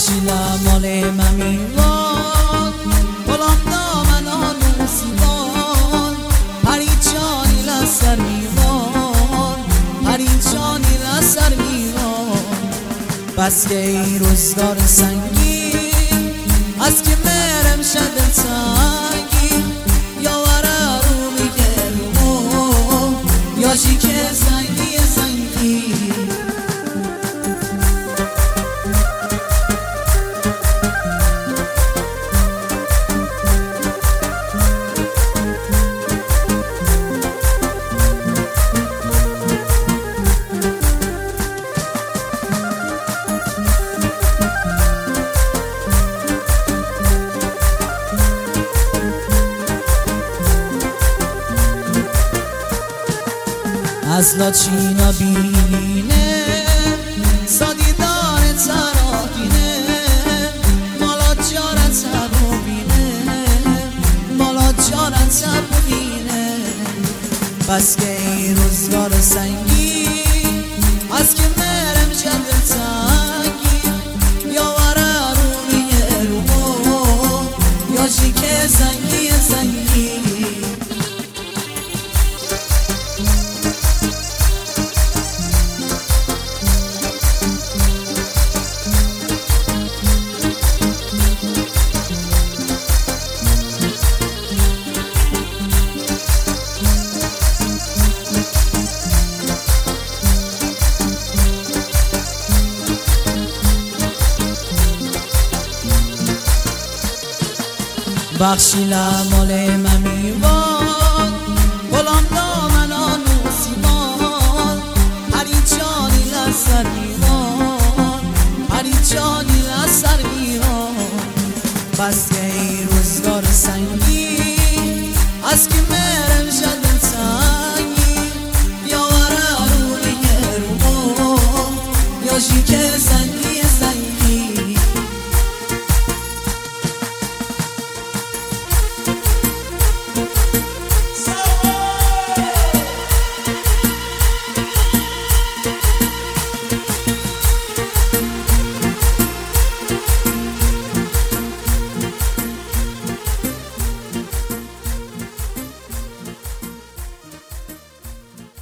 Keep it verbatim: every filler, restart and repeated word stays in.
بخشیلا مال ممیوان غلام دامنان و سیوان پریچانی لسر میوان پریچانی لسر میوان بس که ای روزگار سنگین از که مرم شدن سنگین یا ورا رو میگرمو یا جی که زنگی زنگی از لاچینا بینه سادی داره ترابینه مالا جارت سر بینه مالا جارت سر بینه بس که ای روزگار سنگی از که مرم شده تنگی یا ورا رو میه رو یا جی که زنگی زنگی بخشیلا مال ممیوان غلام دامنان و سیوان پریچانی لسر میوان پریچانی لسر میوان بس که ای روزگار سنگی از که مرم شدن سنگی یا ورا رو نگرمو یا جی که زنگی